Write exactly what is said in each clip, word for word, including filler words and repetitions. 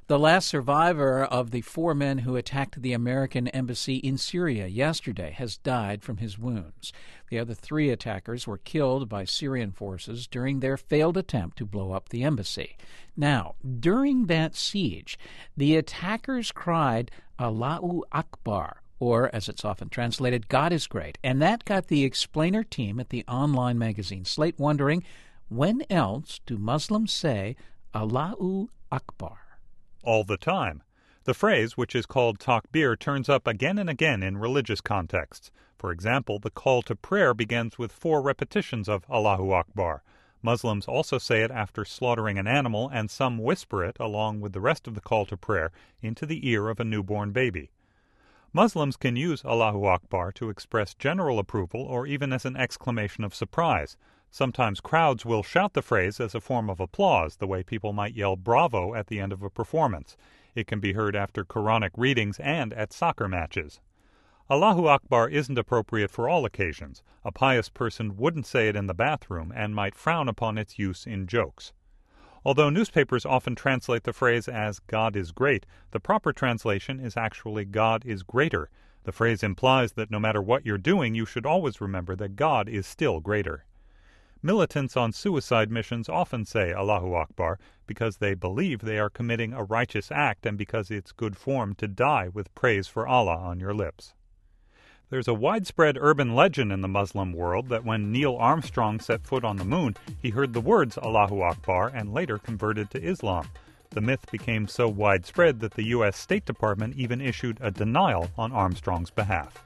The last survivor of the four men who attacked the American embassy in Syria yesterday has died from his wounds. The other three attackers were killed by Syrian forces during their failed attempt to blow up the embassy. Now, during that siege, the attackers cried, "Allahu Akbar," or, as it's often translated, "God is great." And that got the explainer team at the online magazine Slate wondering, when else do Muslims say Allahu Akbar? All the time. The phrase, which is called takbir, turns up again and again in religious contexts. For example, the call to prayer begins with four repetitions of Allahu Akbar. Muslims also say it after slaughtering an animal, and some whisper it, along with the rest of the call to prayer, into the ear of a newborn baby. Muslims can use Allahu Akbar to express general approval or even as an exclamation of surprise. Sometimes crowds will shout the phrase as a form of applause, the way people might yell bravo at the end of a performance. It can be heard after Quranic readings and at soccer matches. Allahu Akbar isn't appropriate for all occasions. A pious person wouldn't say it in the bathroom and might frown upon its use in jokes. Although newspapers often translate the phrase as "God is great," the proper translation is actually "God is greater." The phrase implies that no matter what you're doing, you should always remember that God is still greater. Militants on suicide missions often say Allahu Akbar because they believe they are committing a righteous act and because it's good form to die with praise for Allah on your lips. There's a widespread urban legend in the Muslim world that when Neil Armstrong set foot on the moon, he heard the words Allahu Akbar and later converted to Islam. The myth became so widespread that the U S State Department even issued a denial on Armstrong's behalf.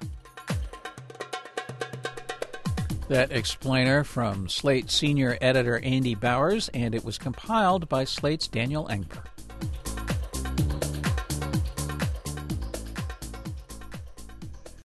That explainer from Slate senior editor Andy Bowers, and it was compiled by Slate's Daniel Engberg.